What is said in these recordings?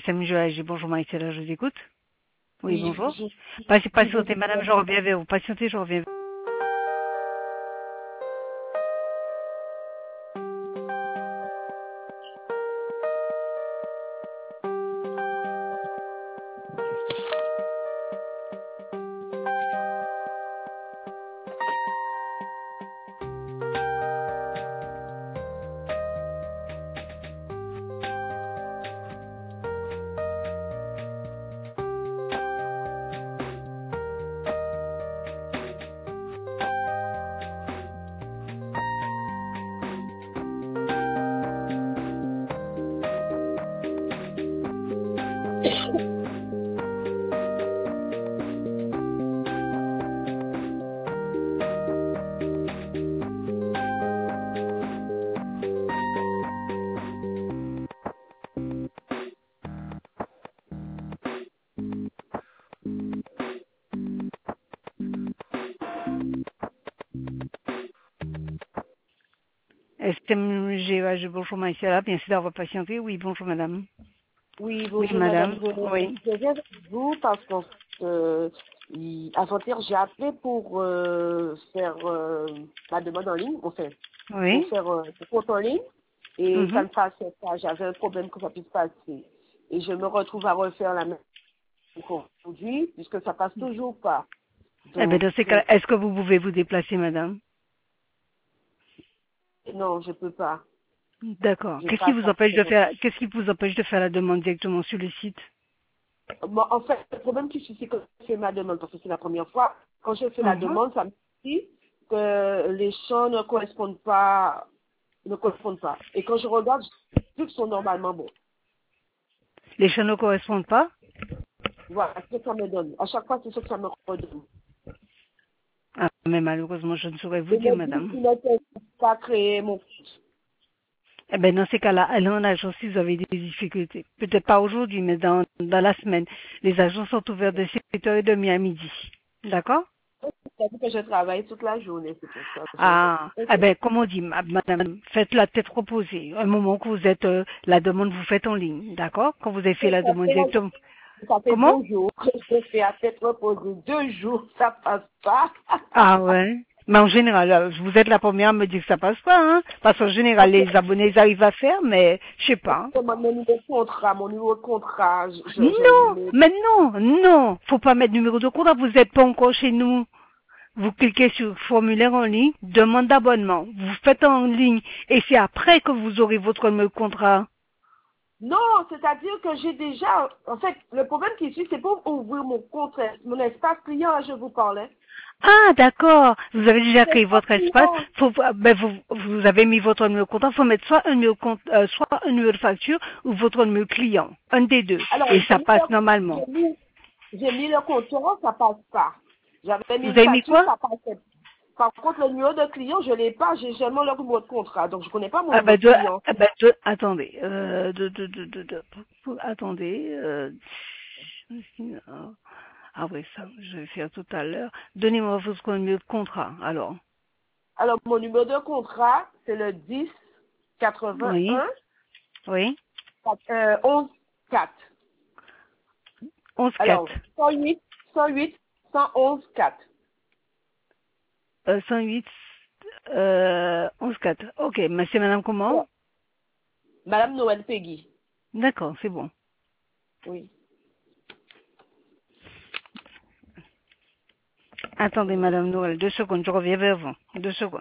SMGAG, bonjour Maïtela, je vous écoute. Oui, Oui, bonjour. bonjour. Patientez, madame, je reviens vers vous. Patientez, je reviens. SMGAG, bonjour Maïtela, merci d'avoir patienté. Oui, bonjour madame. Oui, Oui, bonjour madame. madame. Oui. Je viens vers vous parce qu'en fait, avant-hier, j'ai appelé pour faire ma demande en ligne, enfin, pour Oui. faire le compte en ligne, et ça Mhm. ne passait pas. J'avais un problème que ça puisse passer. Et je me retrouve à refaire la même chose aujourd'hui, puisque ça passe toujours pas. Eh bien, Donc, dans ces cas, est-ce que vous pouvez vous déplacer, madame? non, je peux pas. D'accord. J'ai pas ça. Qu'est-ce qui vous empêche de faire la demande directement sur le site? Bon, en fait, le problème que je suis, c'est que je fais ma demande, parce que c'est la première fois. Quand je fais la Mhm. demande, ça me dit que les champs ne correspondent pas, ne correspondent pas. Et quand je regarde, tous sont normalement bons. Les champs ne correspondent pas? Voilà, c'est ce que ça me donne. À chaque fois, c'est ce que ça me redonne. Ah, mais malheureusement, je ne saurais vous Et dire, me dit madame. qu'il n'a pas créé mon compte. Eh bien, dans ces cas-là, allez en agence si vous avez des difficultés. Peut-être pas aujourd'hui, mais dans la semaine. Les agences sont ouvertes de 7h30 à midi. D'accord? C'est-à-dire que je travaille toute la journée, c'est pour ça. Ah, eh ben, comme on dit, madame, faites la tête reposée. Un moment que vous êtes, la demande, vous faites en ligne. D'accord? Quand vous avez fait la demande directement. Ça fait Comment? 2 jours que je fais à tête reposée. 2 jours, ça passe pas. Ah ouais. Mais en général, vous êtes la première à me dire que ça passe pas, hein? Parce qu'en général, les abonnés, ils arrivent à faire, mais je sais pas. Mon numéro de contrat, Non, mais non, non. Faut pas mettre numéro de compte, vous n'êtes pas encore chez nous. Vous cliquez sur formulaire en ligne, demande d'abonnement. Vous faites en ligne et c'est après que vous aurez votre numéro de contrat. non, c'est-à-dire que j'ai déjà, en fait, le problème qui suit, c'est pour ouvrir mon espace client, là, je vous parlais. Ah, d'accord. Vous avez déjà créé L'espace votre espace. client, Vous avez mis votre numéro de compte. Il faut mettre soit un numéro de compte, soit un numéro de facture ou votre numéro client. Un des deux. alors, Et ça passe normalement. j'ai mis le compteur, ça passe pas. J'avais mis Vous une avez mis facture, quoi? ça passait. Par contre, le numéro de client, je l'ai pas, j'ai seulement le numéro de contrat, donc je connais pas mon Ah numéro ben, de client. attendez, attendez, ah oui, ça, je vais faire tout à l'heure. Donnez-moi votre numéro de contrat, alors. Alors, mon numéro de contrat, c'est le 10 Oui, 81 oui, 11 4. 11-4, Alors, 108 108 111 4. 108, 11-4. Ok, mais c'est madame comment? Alors, Madame Noël Peggy. D'accord, c'est bon. Oui. Attendez, madame Noël, 2 secondes, je reviens vers vous. 2 secondes.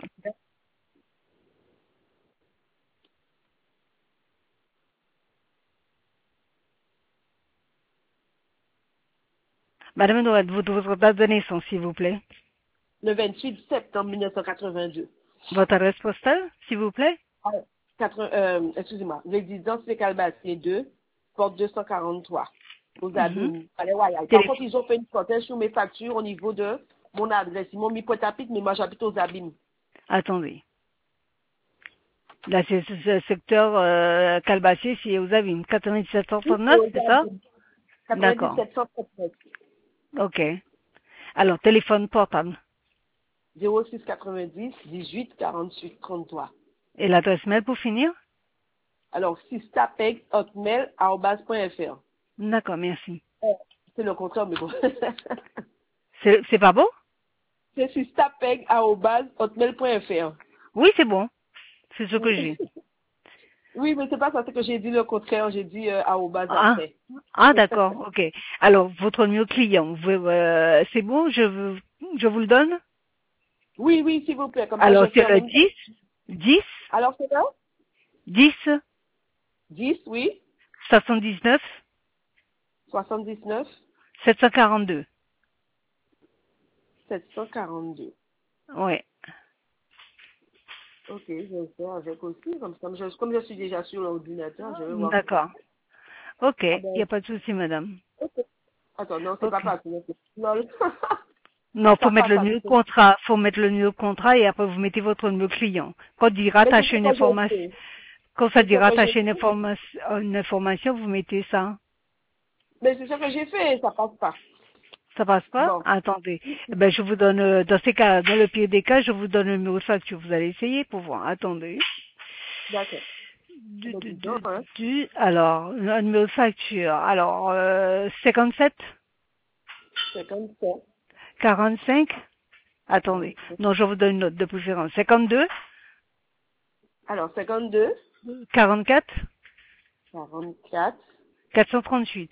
Madame Noël, votre date de naissance, s'il vous plaît. Le 28 septembre 1982. Votre adresse postale, s'il vous plaît. Alors, excusez-moi. Résidence Les Calbassiers 2, porte 243. Aux Mhm. Abîmes, Palais Royal. Par contre, ils ont fait une prothèse sur mes factures au niveau de mon adresse. Ils m'ont mis Pointe-à-Pitre, mais moi j'habite aux Abîmes. Attendez. Là, c'est ce secteur Calbassier, c'est aux Avines. Oui, c'est 9739, aux c'est ça? Abîmes. D'accord. 97 139. Ok. Alors, téléphone portable. 06 90 18 48 33. Et l'adresse mail pour finir? Alors, sistapeg.hotmail.fr. D'accord, merci. C'est le contraire, mais bon. C'est pas bon? C'est sistapeg@hotmail.fr. Oui, c'est bon. C'est ce que Oui. j'ai. Oui, mais c'est pas ça, c'est que j'ai dit le contraire, j'ai dit arrobase Ah, après. ah d'accord, ok. Alors, votre numéro client, c'est bon, je vous le donne? Oui, oui, s'il vous plaît, comme ça Alors, je c'est le ferme. 10 Alors c'est là 10 10, oui, 79 79 742. 742. Ouais, Ok, je vais le faire avec aussi, comme je suis déjà sur l'ordinateur, je vais voir. d'accord. Ok, Ah il n'y ben, a pas de souci, madame. ok. Attends, non, c'est pas Ok. parti, c'est lol. Non, faut Ça mettre passe le à numéro de tout. contrat, faut mettre le numéro de contrat et après vous mettez votre numéro client. Quand il dit Mais c'est rattacher ce une que j'ai information, fait. quand ça C'est dit ce que j'ai rattacher fait. une information, vous mettez ça. Mais c'est ce que j'ai fait, ça passe pas. Ça passe pas? Bon, Attendez. Eh ben, je vous donne, dans ces cas, dans le pire des cas, je vous donne le numéro de facture. Vous allez essayer pour voir. Attendez. d'accord. Du, Mais du, dis du, donc, hein. alors, le numéro de facture. Alors, 57, 57. 45. Attendez. Non, je vous donne une note de préférence. 52, Alors, 52, 44, 44, 438.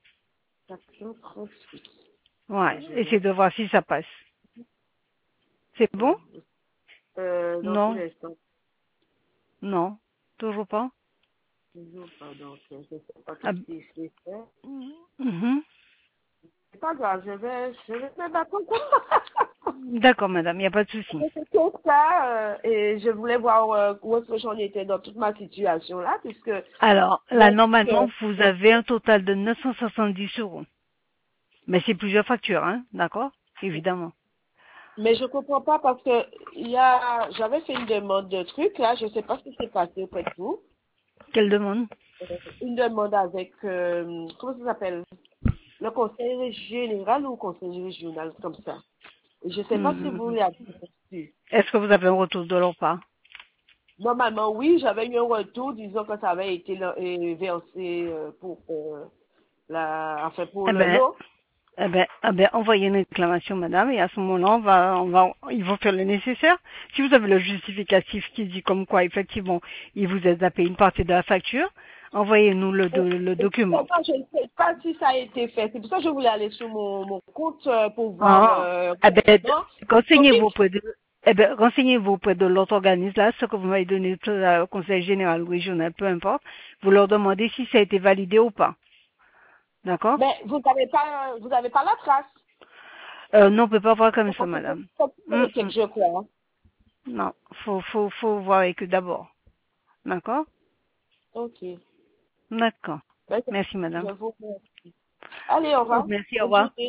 438. Ouais. Et je vais. Essayez de voir si ça passe. C'est bon? Dans tout Non? l'instant. Non? Toujours pas? Toujours pas, donc, je sais pas Ah, qu'est-ce que je vais faire. mhm. C'est pas grave, je vais me battre encore. D'accord, madame, il n'y a pas de souci. C'est tout ça, et je voulais voir où est-ce que j'en étais dans toute ma situation là, puisque, Alors, là, donc, normalement, vous avez un total de 970 euros. Mais c'est plusieurs factures, hein, d'accord? Évidemment. mais je comprends pas parce que j'avais fait une demande de trucs là, je sais pas ce qui s'est passé auprès de vous. Quelle demande? Une demande avec, comment ça s'appelle? Le conseil général ou conseil régional, comme ça. Et je sais pas si vous Mhm. l'avez reçu. Est-ce que vous avez un retour de leur part? Normalement, oui, j'avais eu un retour disant que ça avait été versé pour enfin pour Eh le ben, lot. envoyez une réclamation, madame, et à ce moment-là, ils vont faire le nécessaire. Si vous avez le justificatif qui dit comme quoi, effectivement, il vous aide à payer une partie de la facture, envoyez-nous le Et document. pourtant, je ne sais pas si ça a été fait. C'est pour ça que je voulais aller sur mon compte pour voir Ah, eh ben, rapidement. renseignez-vous Ok. auprès de, renseignez-vous auprès de l'autre organisme, là, ce que vous m'avez donné au conseil général ou régional, peu importe. Vous leur demandez si ça a été validé ou pas. D'accord? Mais vous avez pas la trace. Non, on peut pas voir comme C'est ça, parce que madame. c'est le check, je crois. Hein. Non, faut voir avec eux d'abord. D'accord? Ok. D'accord. Ben, Merci, je madame. vous remercie. Allez, au revoir. Merci, au Bonne revoir. journée.